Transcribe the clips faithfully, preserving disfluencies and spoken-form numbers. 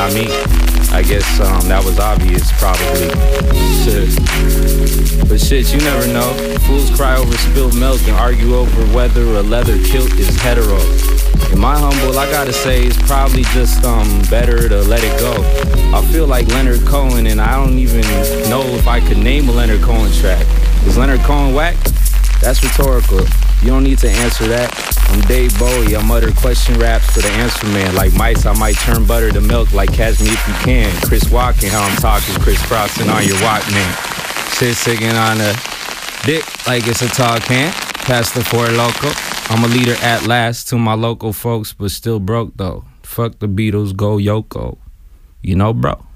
not me. I guess um, that was obvious, probably. Shit. But shit, you never know. Fools cry over spilled milk and argue over whether a leather kilt is hetero. In my humble, I gotta say, it's probably just um better to let it go. I feel like Leonard Cohen, and I don't even know if I could name a Leonard Cohen track. Is Leonard Cohen whack? That's rhetorical. You don't need to answer that. I'm Dave Bowie. I mutter question raps for the answer man. Like mice, I might turn butter to milk like Catch Me If You Can. Chris Walken, how I'm talking, crisscrossing on your Walkman. Shit singing on a dick like it's a tall can. Past the Four Loco. I'm a leader at last to my local folks, but still broke though. Fuck the Beatles, go Yoko. You know, bro.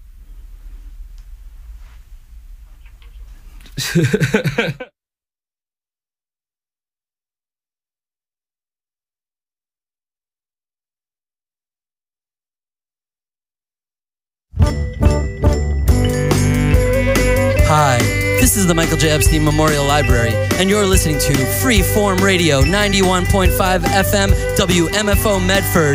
Hi, this is the Michael J. Epstein Memorial Library, and you're listening to Freeform Radio, ninety-one point five F M, W M F O Medford.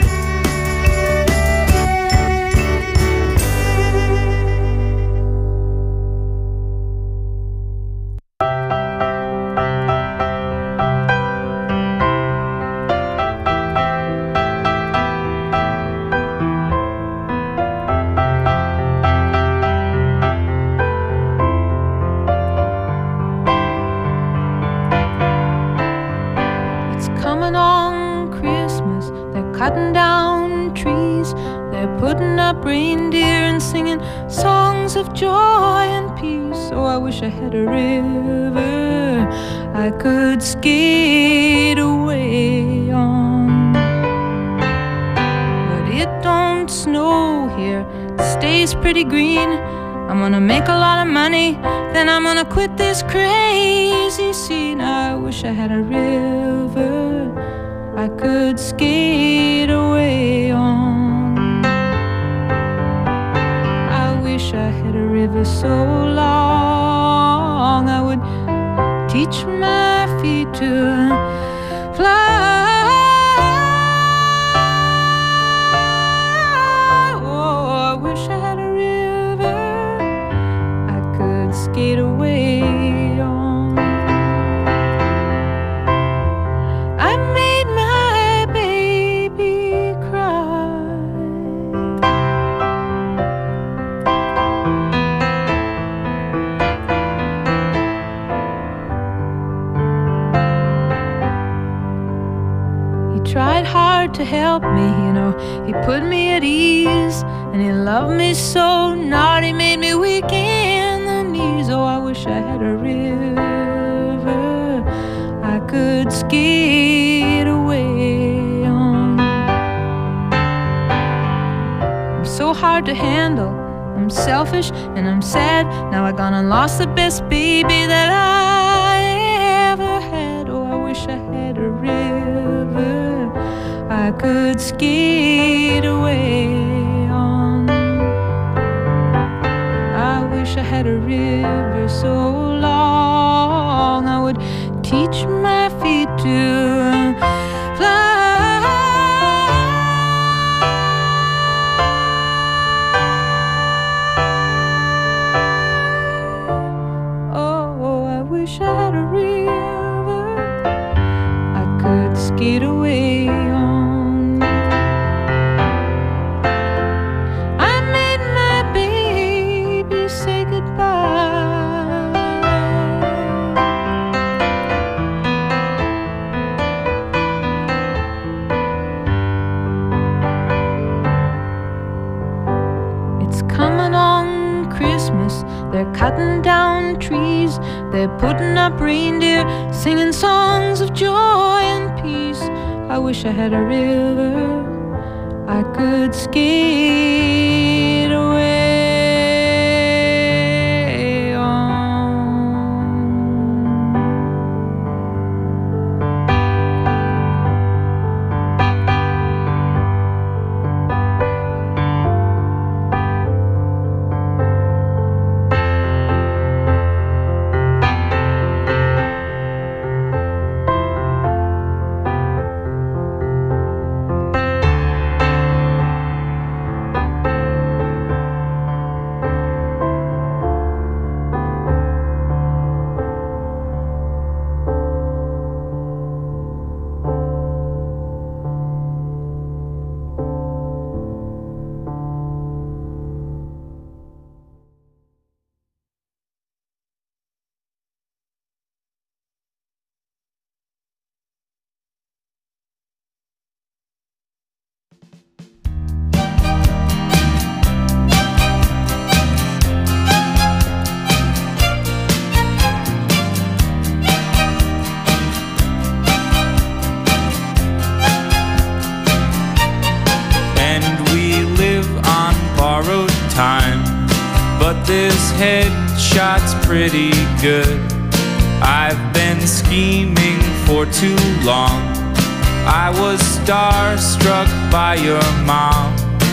Cutting down trees, they're putting up reindeer and singing songs of joy and peace. Oh, I wish I had a river I could skate away on. But it don't snow here, it stays pretty green. I'm gonna make a lot of money, then I'm gonna quit this crazy scene. I wish I had a river I could skate away on. I wish I had a river so long I would teach my feet to fly. Oh, I wish I had a river I could skate away on. Tried hard to help me, you know, he put me at ease, and he loved me so, not he made me weak in the knees. Oh, I wish I had a river I could skate away on. I'm so hard to handle, I'm selfish and I'm sad. Now I gone and lost the best baby that I ever had. Oh, I wish I had a river I could skate away on. I wish I had a river so long I would teach my feet to fly. Oh, I wish I had a river I could skate away on. They're cutting down trees, they're putting up reindeer, singing songs of joy and peace. I wish I had a river I could skate away on. this headshot's pretty good. I've been scheming for too long. I was starstruck by your mom.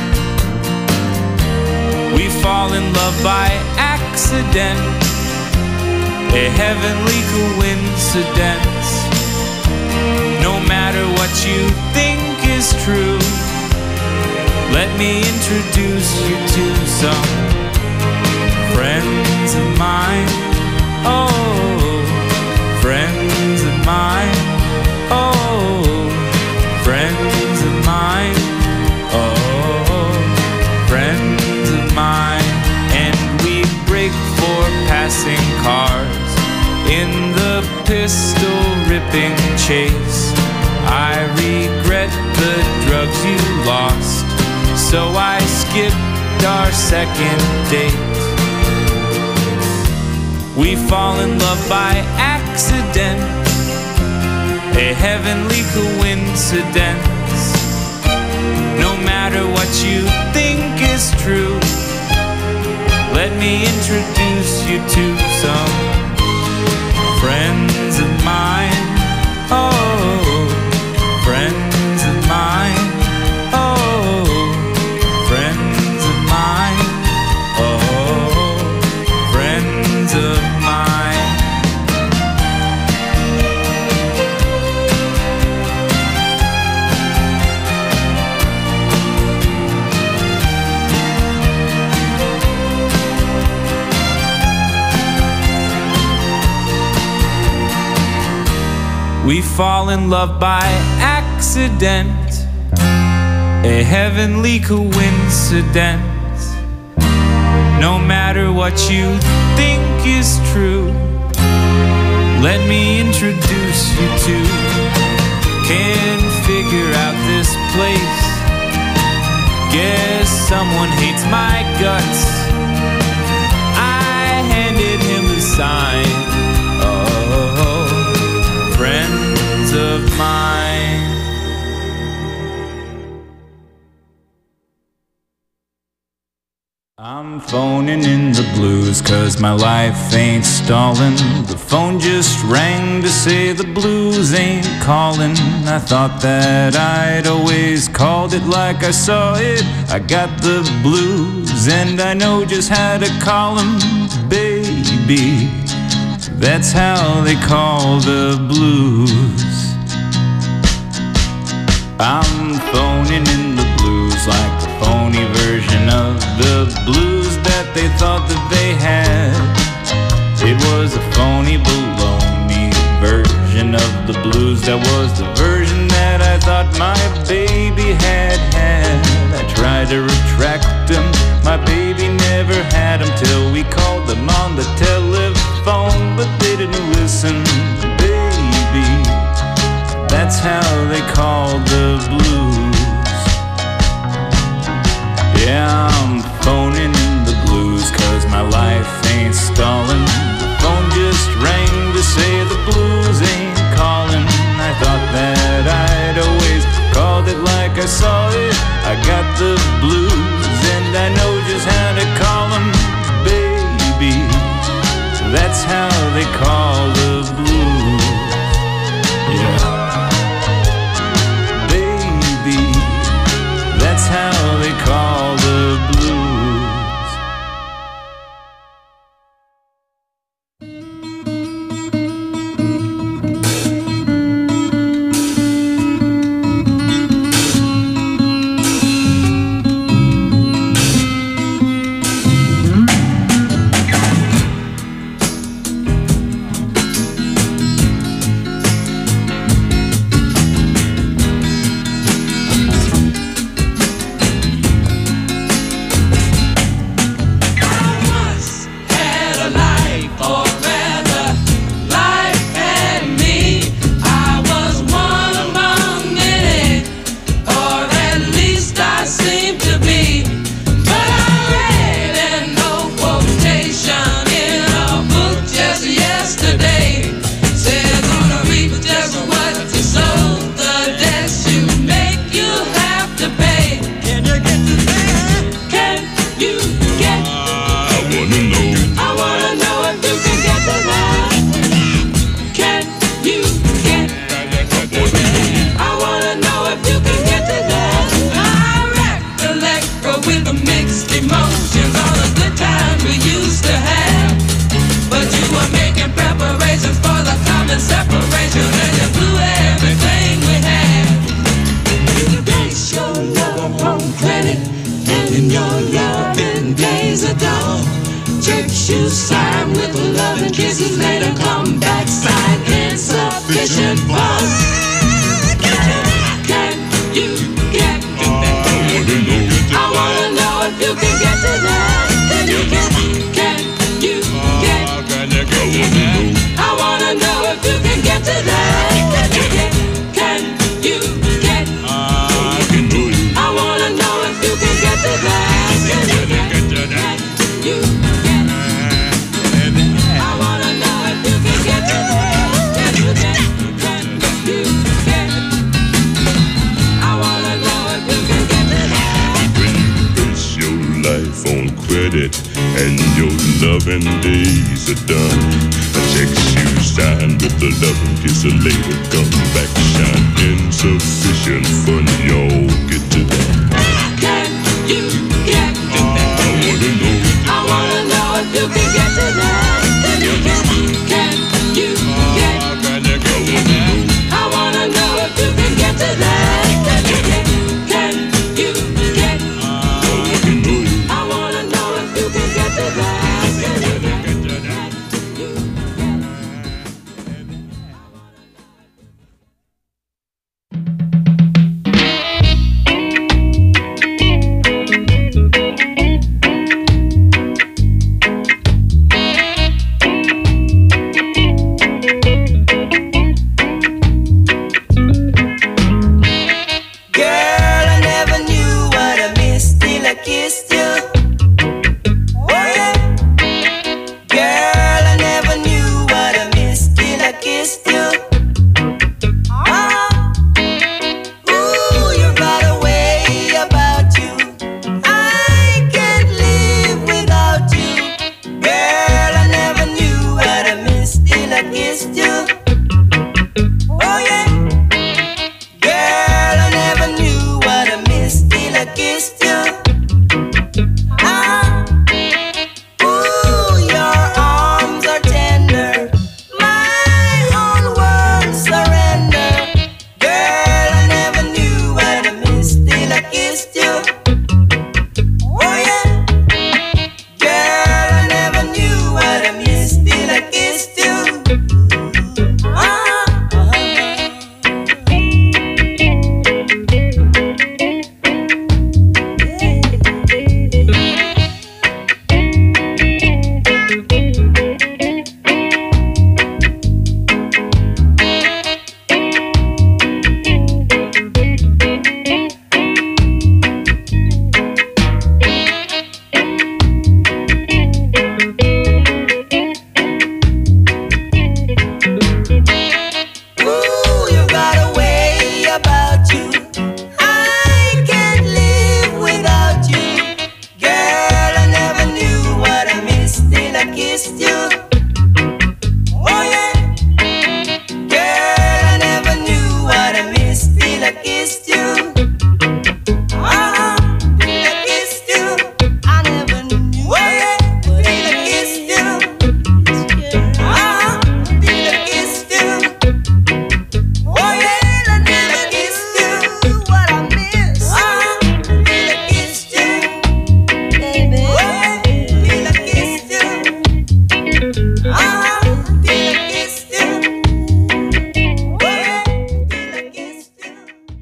We fall in love by accident, a heavenly coincidence. No matter what you think is true, let me introduce you to some friends of mine. Oh, friends of mine. Oh, friends of mine. Oh, friends of mine. And we break for passing cars in the pistol-ripping chase. I regret the drugs you lost, so I skipped our second date. We fall in love by accident, a heavenly coincidence. No matter what you think is true, let me introduce you to some friends of mine. Oh, friends of mine. Oh, friends of mine. Oh, friends of mine. We fall in love by accident, a heavenly coincidence. No matter what you think is true, let me introduce you to. Can't figure out this place. Guess someone hates my guts. I handed him the sign. Oh, friends of mine. I'm phoning in the blues 'cause my life ain't stalling. The phone just rang to say the blues ain't calling. I thought that I'd always called it like I saw it. I got the blues and I know just how to call 'em, baby. That's how they call the blues. I'm phoning in the blues like the phony version of the blues that they thought that they had. It was a phony baloney version of the blues. That was the version that I thought my baby had had. I tried to retract them, my baby never had them, till we called them on the telephone, but they didn't listen, baby. That's how they call the blues. Yeah, I'm phoning in the blues 'cause my life ain't stalling. The phone just rang to say the blues ain't calling. I thought that I'd always called it like I saw it. I got the blues and I know just how to call 'em. mixed emotions, all the good times we used to have. But you were making preparations for the common separation, and you blew everything we had. You base your love on credit, and in your loving days of dawn, church shoes signed with love and kisses later come back signed insufficient funds. Can you get to that? I wanna know if you can get to that. Can you get? Can you get? I wanna know if you can get to that. Can you get? Can you get? I wanna know if you can get to that. Can you get? Can you get? I wanna know if you can get to that. Can you get? Can you get? I wanna know if you can get to that. When you base your life on credit and your loving days are done, a check you signed with the loving kiss later come back shine insufficient fun. Y'all get to that. Can you get to that? I wanna know. I wanna know if you can get to that. Can you get? Can you get? I wanna know if you can get to that. Can you get? Can you get? I wanna know if you can get to that. Can you get? Can you get? Girl, I never knew what I missed till I kissed you. Oh yeah. Girl, I never knew what I missed till I kissed you. Ah. Ooh, you got a way about you. I can't live without you. Girl, I never knew what I missed till I kissed you. Oh yeah. Girl, I never knew what I missed till I kissed you. Ah, ooh, your arms are tender. My own world surrender. Girl, I never knew what I missed till I kissed you. Oh yeah. Girl, I never knew what I missed till I kissed you. Ah, ooh, you got a way about you. I can't live without you. Girl, I never knew what I missed till I kissed you. Oh yeah. Girl, I never knew what I missed till I kissed you. Ah, till I kissed you. I never knew. Oh yeah. Till I kissed you. Ah, till I kissed you. Oh yeah, I never kissed you. What I miss? Ah, till I kissed you, baby. Oh yeah, till I kissed you. Ah, till I kissed you. Oh yeah, till I kissed you.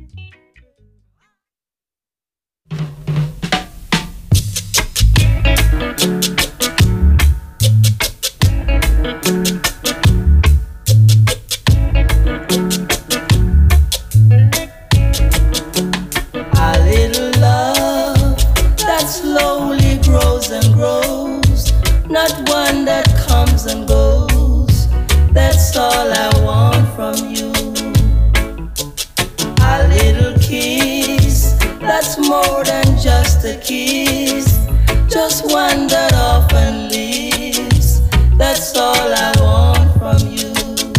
A little love that slowly grows and grows, not one that comes and goes. That's all I want from you. A little kiss that's more than just a kiss, just one that often leaves. That's all I want from you.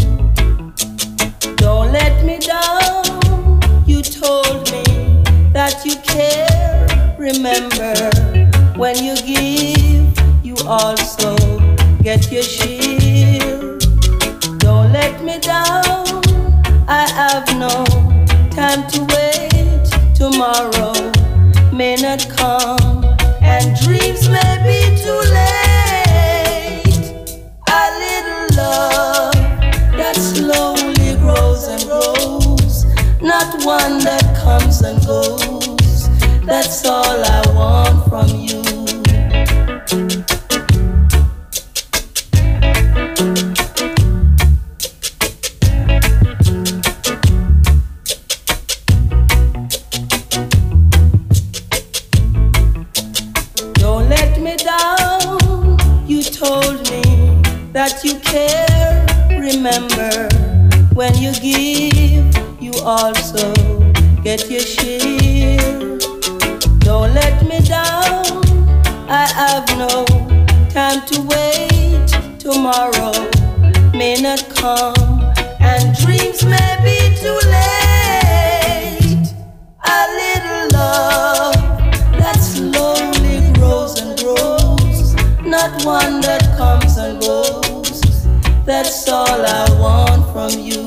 Don't let me down. You told me that you care. Remember, When you give, you also get your share. Don't let me down, I have no time to wait. Tomorrow may not come, and dreams may be too late. A little love that slowly grows and grows, not one that comes and goes. That's all I want from you. Don't let me down. You told me that you care. Remember, when you give, you also get your share. Don't let me down, I have no time to wait. Tomorrow may not come, and dreams may be too late. A little love that slowly grows and grows, not one that comes and goes. That's all I want from you.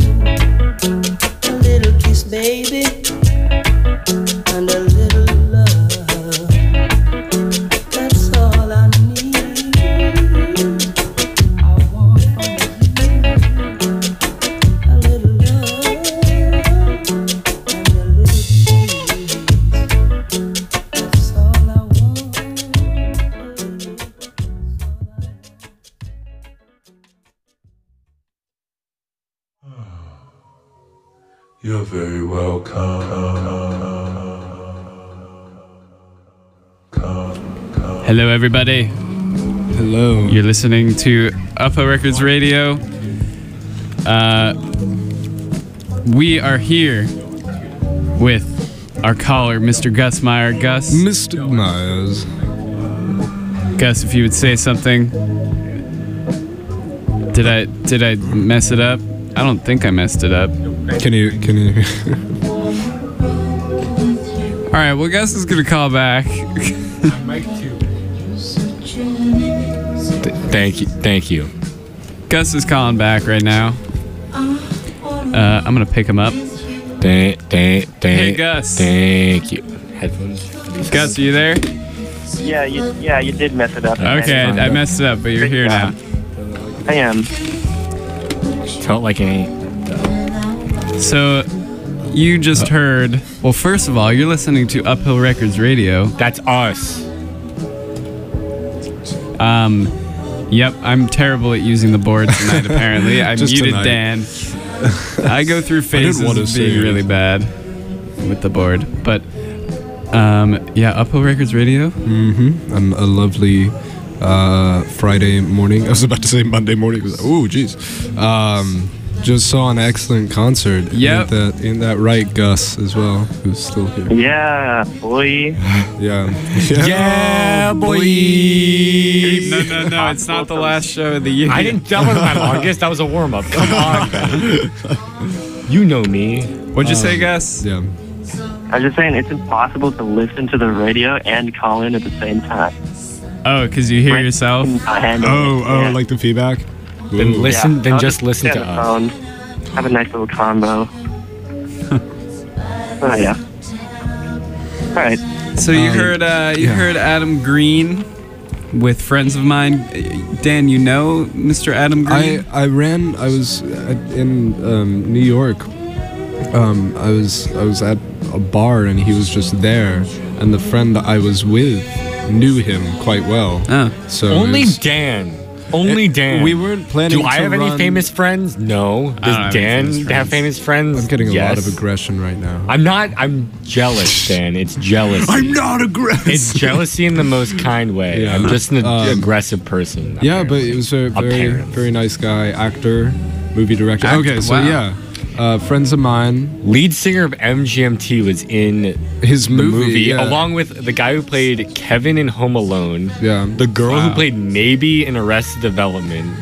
A little kiss, baby, and a little love. That's all I need. I want from you a little love and a little peace. That's all I want. You're very welcome. Hello, everybody. Hello. You're listening to Uppo Records Radio. Uh, we are here with our caller, Mister Gus Meyer. Gus. Mister Myers. Gus, if you would say something. Did I did I mess it up? I don't think I messed it up. Can you can you? All right. Well, Gus is gonna call back. Thank you, thank you. Gus is calling back right now. Uh, I'm gonna pick him up. Thank, thank, thank. Hey, Gus. Thank you. Headphones. Gus, are you there? Yeah, you yeah you did mess it up. Okay, I messed it up, but you're here now. I am. Felt like it ain't. So, you just heard. Well, first of all, you're listening to Uphill Records Radio. That's us. Um, yep, I'm terrible at using the board tonight. Apparently, I Just muted tonight. Dan. I go through phases wanna of say being it. really bad with the board, but um, yeah, Uphill Records Radio. Mm-hmm. On a lovely uh, Friday morning. I was about to say Monday morning. Oh, jeez. Um, just saw an excellent concert. Yep. Ain't that, ain't that right, Gus, as well, who's still here? Yeah, boy. Yeah. Yeah, boy. No, no, no, it's not the last show of the year. I didn't. That wasn't my longest. That was a warm up. Come on, man. You know me. What'd you say, Gus? Yeah. I was just saying it's impossible to listen to the radio and call in at the same time. Oh, because you hear Right. yourself? I handle Oh, it. oh, Yeah. like the feedback? Then Ooh. listen. Yeah, Then I'll just listen stay to on the us. phone, have a nice little combo. Oh yeah. All right. So you Um, heard, uh, you yeah. heard Adam Green with friends of mine. Dan, you know Mister Adam Green? I, I ran. I was at, in um, New York. Um, I was I was at a bar and he was just there, and the friend I was with knew him quite well. Oh. So it Only was- Dan. Only it- Dan. We weren't planning. Do I to have any run- famous friends? No. Does don't have any Dan famous have friends. famous friends? I'm getting a yes. lot of aggression right now. I'm not. I'm jealous, Dan. It's jealousy. I'm not aggressive. It's jealousy in the most kind way. Yeah. I'm just an Um, aggressive person. Yeah, but it was a very, Apparently. very nice guy, actor, movie director. Actor, okay, so wow. yeah, uh, friends of mine. Lead singer of M G M T was in His the movie, movie, yeah. along with the guy who played Kevin in Home Alone. Yeah. The girl Wow. who played Maybe in Arrested Development.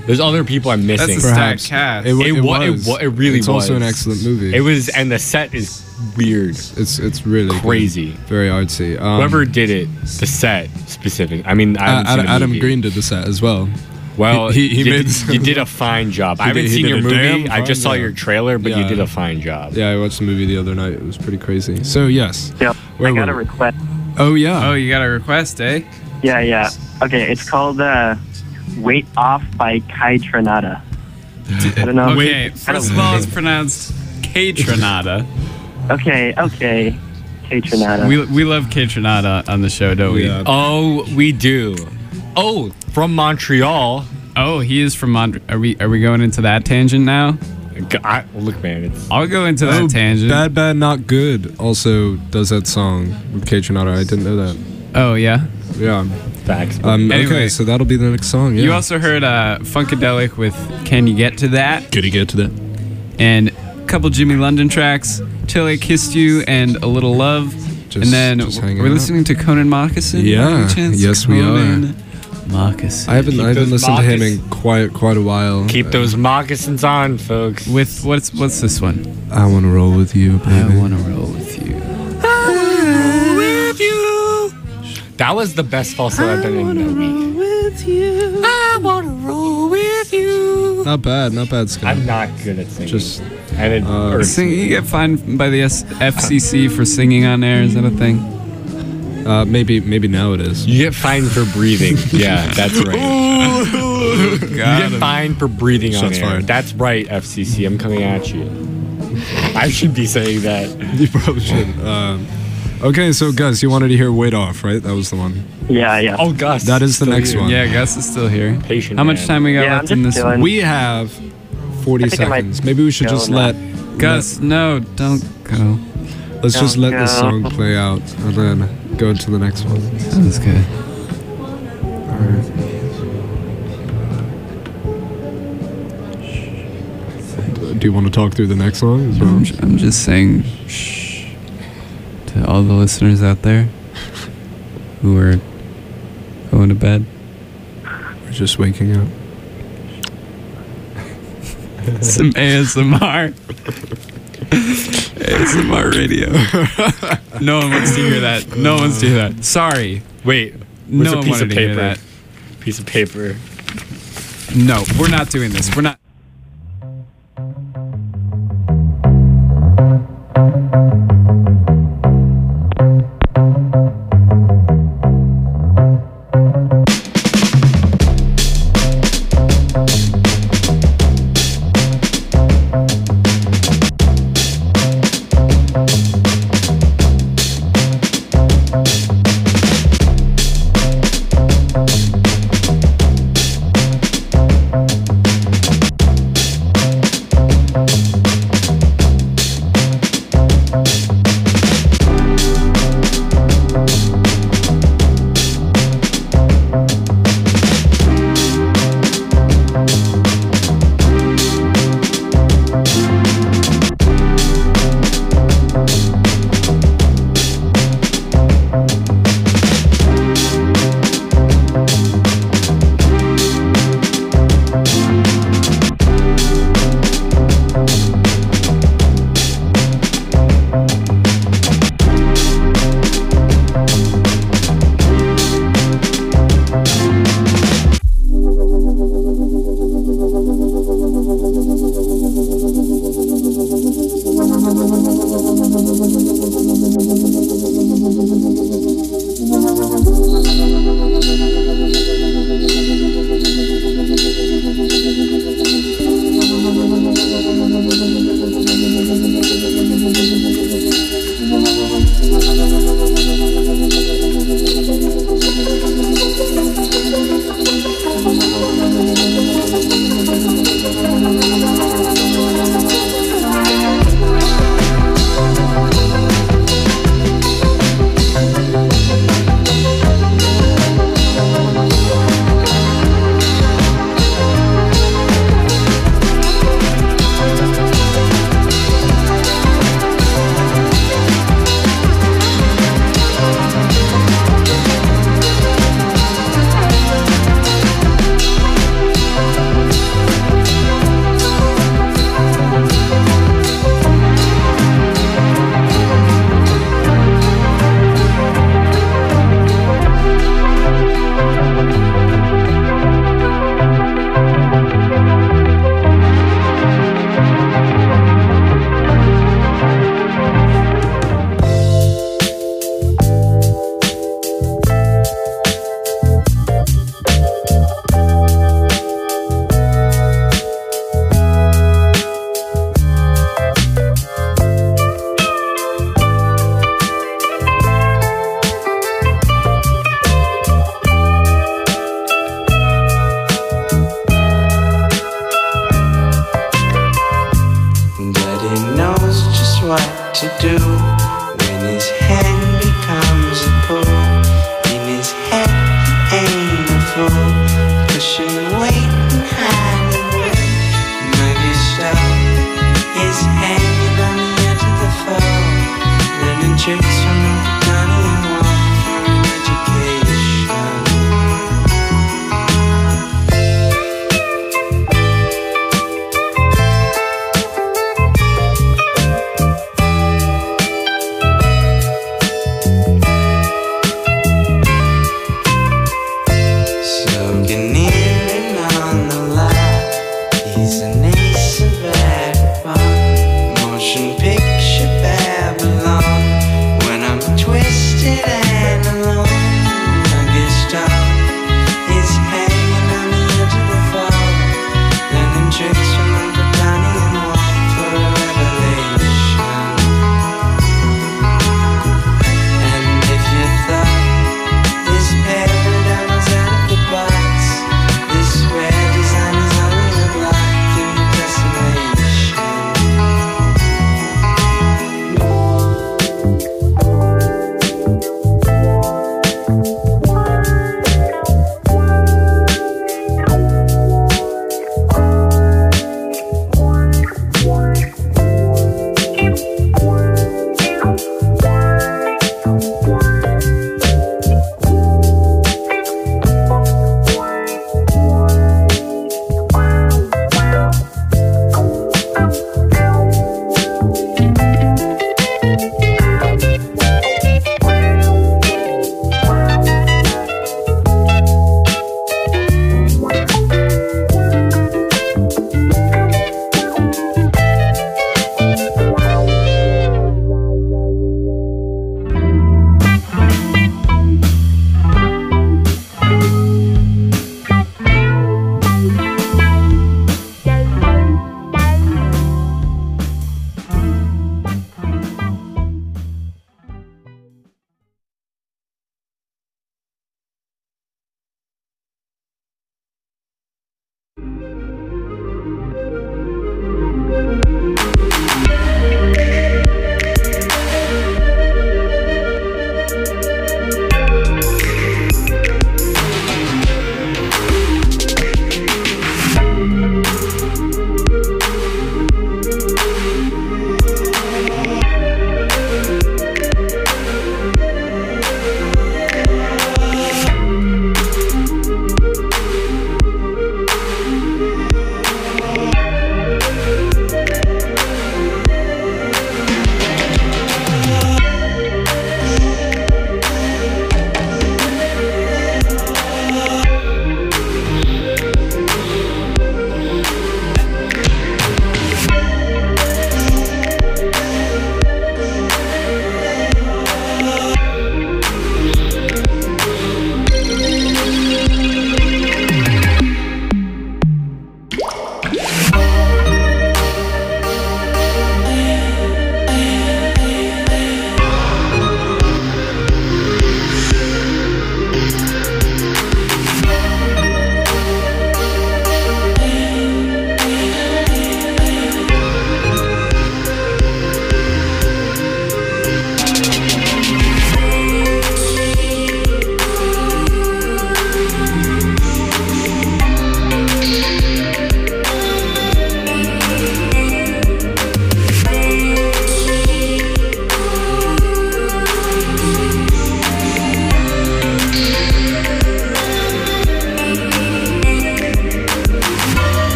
There's other people I'm missing. That's a stacked cast. It, wa- It it wa- it was. wa- it really It's also was. an excellent movie. It was, and the set is weird. It's it's really good. Crazy. Very artsy. Um, Whoever did it, the set specific. I mean, I haven't uh, seen Ad- the Adam movie. Green did the set as well. Well, he, he, he you, made. did, you did a fine job. He I haven't did- he seen did your a movie. damn I just saw fine your job. trailer, but you Yeah. did a fine job. Yeah, I watched the movie the other night. It was pretty crazy. So yes. Yep. Where I got were a we? request. Oh yeah. Oh, you got a request, eh? Yeah, yeah. Okay, it's called uh, Weight Off by Kai Tronada. I don't know. Okay, first of all, it's pronounced K Tronada. Okay, okay. Kai Tronada. We we love K Tronada on the show, don't we? Yeah. Oh, we do. Oh, from Montreal. Oh, he is from Montreal. Are we are we going into that tangent now? G- I, look, man, it's I'll go into that Oh, tangent. Bad Bad Not Good also does that song with Kate Tronada. I didn't know that. Oh yeah. Yeah. facts. Um, Anyway. okay, so that'll be the next song. Yeah. You also heard uh, Funkadelic with "Can You Get to That?" Could you get to that? and a couple Jimmy London tracks, "Till I Kissed You" and "A Little Love." Just- and then just hanging we're out. listening to Conan Moccasin. Yeah. by any chance? Yes, we are. Conan Moccasin. I haven't Keep I haven't those listened to him moccas- in quite quite a while. Keep Uh, those moccasins on, folks. With what's what's this one? I want to roll with you, baby. I wanna roll with you. That was the best falsetto I've done in a week. I wanna roll with you. Not bad, not bad, Scott. I'm not good at singing. Just and it uh, hurts Sing, me. you get fined by the S- F C C for singing on air. Is that a thing? uh, maybe maybe now it is. You get fined for breathing. Yeah, that's right. You Got get him. fined for breathing on Shots air. fired. That's right, F C C. I'm coming at you. I should be saying that. You probably should. Um, okay, so Gus, you wanted to hear "Weight Off," right? That was the one. Yeah, yeah. Oh, Gus. That is the still next here. one. Yeah, Gus is still here. Patient How much man. time we got Yeah, I'm left in just this chilling. one? We have forty I think I might seconds. Maybe we should go just now. let Gus, no, don't go. let's just Don't let this go. song play out and then go to the next one. Sounds good. Do you want to talk through the next song as well? I'm, ju- I'm just saying shh to all the listeners out there who are going to bed. We're just waking up. Some A S M R. A S M R radio. No one wants to hear that. No one wants to hear that. Sorry. Wait. No Where's a one piece wanted of to hear paper? that. Piece of paper. No, we're not doing this. We're not.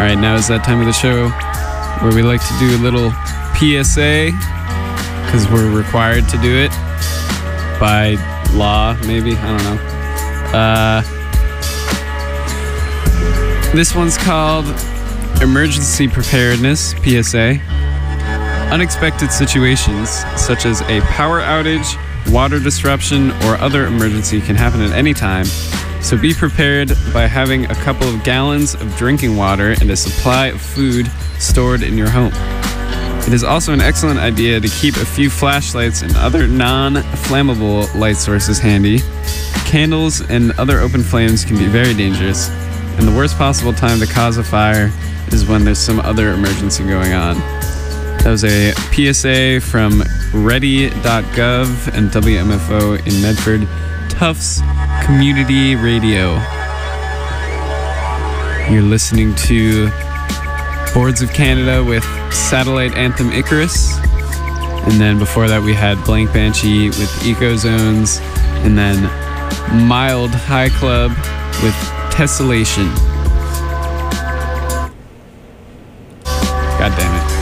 right, now is that time of the show where we like to do a little P S A, because we're required to do it by law, maybe. I don't know. Uh, this one's called Emergency Preparedness, P S A. Unexpected situations, such as a power outage, water disruption, or other emergency can happen at any time, so be prepared by having a couple of gallons of drinking water and a supply of food stored in your home. It is also an excellent idea to keep a few flashlights and other non-flammable light sources handy. Candles and other open flames can be very dangerous, and the worst possible time to cause a fire is when there's some other emergency going on. That was a P S A from ready dot gov and W M F O in Medford, Tufts Community Radio. You're listening to Boards of Canada with Satellite Anthem Icarus. And then before that we had Blank Banshee with Eco Zones. And then Mild High Club with Tessellation. God damn it.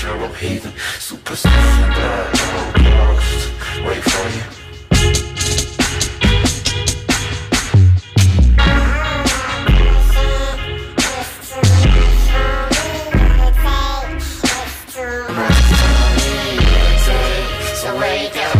natural heathen. Superstition, blood, Holocaust. Wait for you. So wake up.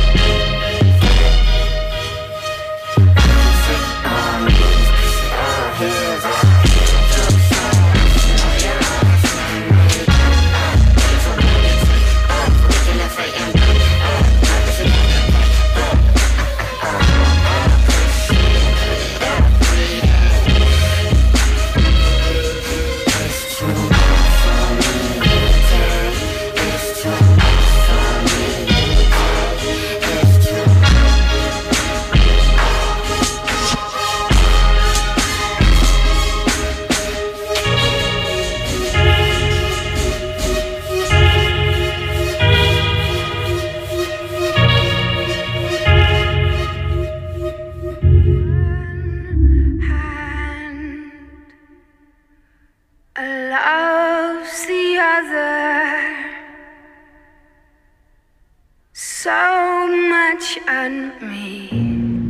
Loves the other so much on me.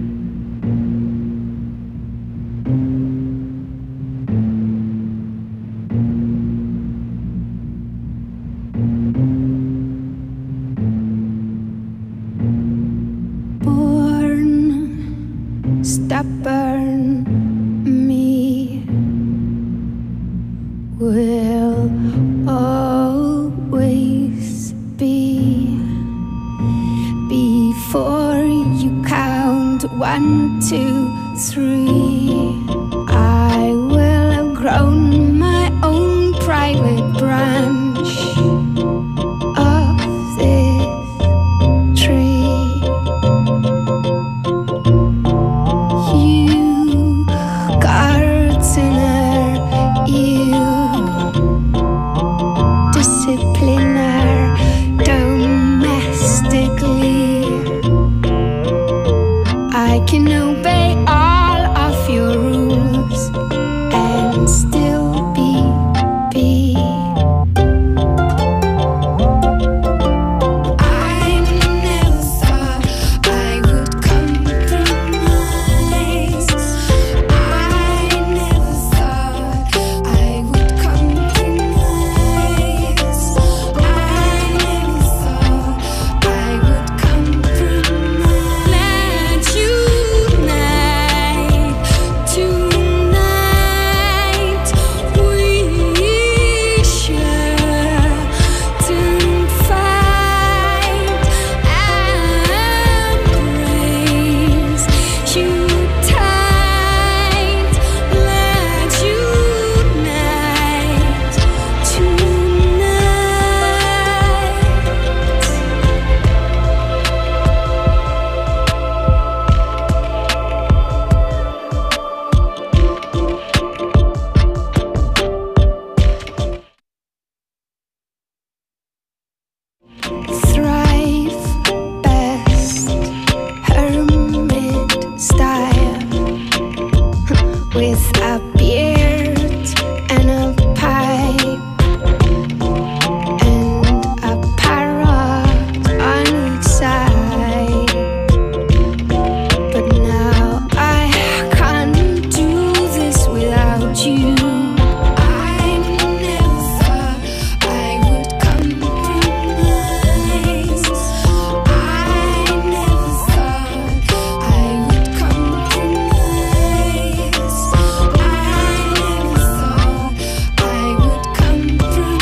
Born stubborn me will always be. Before you count one, two, three.